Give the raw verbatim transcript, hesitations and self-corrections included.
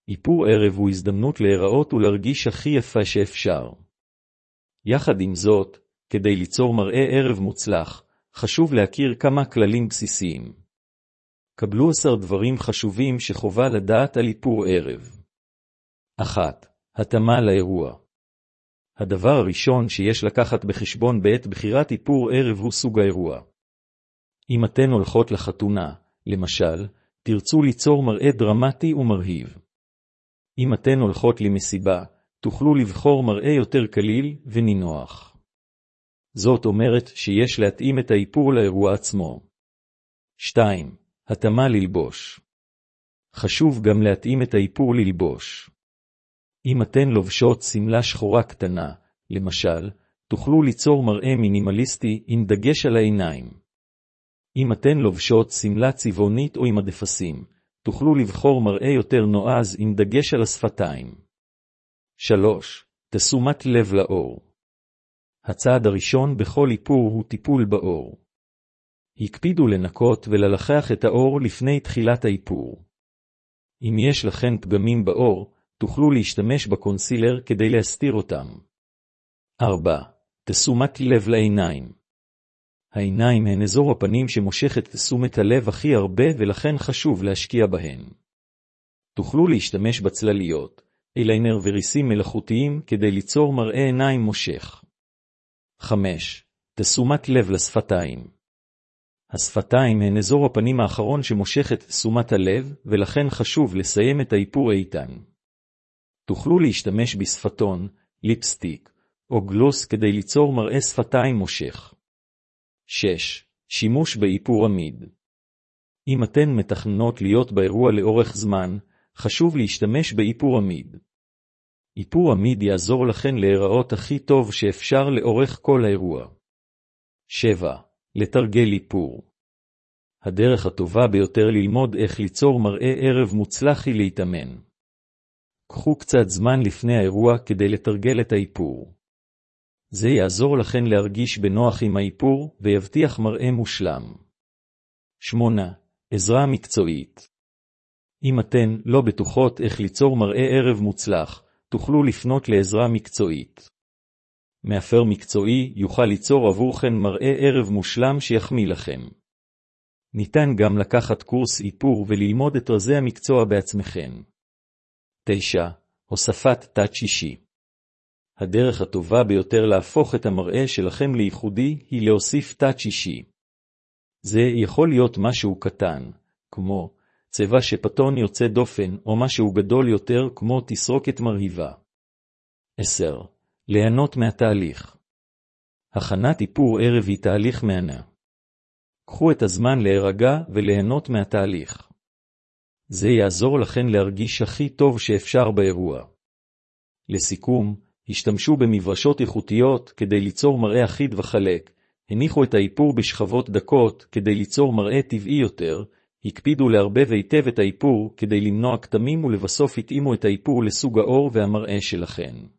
איפור ערב הוא הזדמנות להיראות ולהרגיש הכי יפה שאפשר. יחד עם זאת, כדי ליצור מראה ערב מוצלח, חשוב להכיר כמה כללים בסיסיים. קבלו עשר דברים חשובים שחובה לדעת על איפור ערב. אחת. התאמה לאירוע. הדבר הראשון שיש לקחת בחשבון בעת בחירת איפור ערב הוא סוג האירוע. אם אתן הולכות לחתונה, למשל, תרצו ליצור מראה דרמטי ומרהיב. אם אתן הולכות למסיבה, תוכלו לבחור מראה יותר קליל ונינוח. זאת אומרת שיש להתאים את האיפור לאירוע עצמו. שתיים. התאמה ללבוש. חשוב גם להתאים את האיפור ללבוש. אם אתן לובשות סמלה שחורה קטנה, למשל, תוכלו ליצור מראה מינימליסטי עם דגש על העיניים. אם אתן לובשות סמלה צבעונית או עם הדפסים, תוכלו לבחור מראה יותר נועז עם דגש על השפתיים. שלוש. תשומת לב לאור. הצעד הראשון בכל איפור הוא טיפול באור. הקפידו לנקות וללחח את האור לפני תחילת האיפור. אם יש לכן פגמים באור, תוכלו להשתמש בקונסילר כדי להסתיר אותם. ארבע. תשומת לב לעיניים. העיניים הן אזור הפנים שמושך את תשומת הלב הכי הרבה ולכן חשוב להשקיע בהן. תוכלו להשתמש בצלליות, אייליינר וריסים מלאכותיים כדי ליצור מראה עיניים מושך. חמש. תשומת לב לשפתיים. השפתיים הן אזור הפנים האחרון שמושך את תשומת הלב ולכן חשוב לסיים את האיפור איתן. תוכלו להשתמש בשפתון, ליפסטיק או גלוס כדי ליצור מראה שפתיים מושך. שש. שימוש באיפור עמיד. אם אתן מתכננות להיות באירוע לאורך זמן, חשוב להשתמש באיפור עמיד. איפור עמיד יעזור לכן להיראות הכי טוב שאפשר לאורך כל האירוע. שבע. לתרגל איפור. הדרך הטובה ביותר ללמוד איך ליצור מראה ערב מוצלח היא להתאמן. קחו קצת זמן לפני האירוע כדי לתרגל את האיפור. זה יעזור לכן להרגיש בנוח עם האיפור ויבטיח מראה מושלם. שמונה. עזרה מקצועית. אם אתן לא בטוחות איך ליצור מראה ערב מוצלח, תוכלו לפנות לעזרה מקצועית. מאפר מקצועי יוכל ליצור עבורכן מראה ערב מושלם שיחמיא לכם. ניתן גם לקחת קורס איפור וללמוד את רזי המקצוע בעצמכן. תשע. הוספת טאץ' אישי. הדרך הטובה ביותר להפוך את המראה שלכם לייחודי היא להוסיף טאץ' אישי. זה יכול להיות משהו קטן, כמו צבע שפטון יוצא דופן, או משהו גדול יותר כמו תסרוקת מרהיבה. עשר. ליהנות מהתהליך. הכנת איפור ערב היא תהליך מהנה. קחו את הזמן להירגע וליהנות מהתהליך. זה יעזור לכן להרגיש הכי טוב שאפשר באירוע. לסיכום, השתמשו במברשות איכותיות כדי ליצור מראה אחיד וחלק, הניחו את האיפור בשכבות דקות כדי ליצור מראה טבעי יותר, הקפידו לערבב היטב את האיפור כדי למנוע כתמים ולבסוף התאימו את האיפור לסוג האור והמראה שלכן.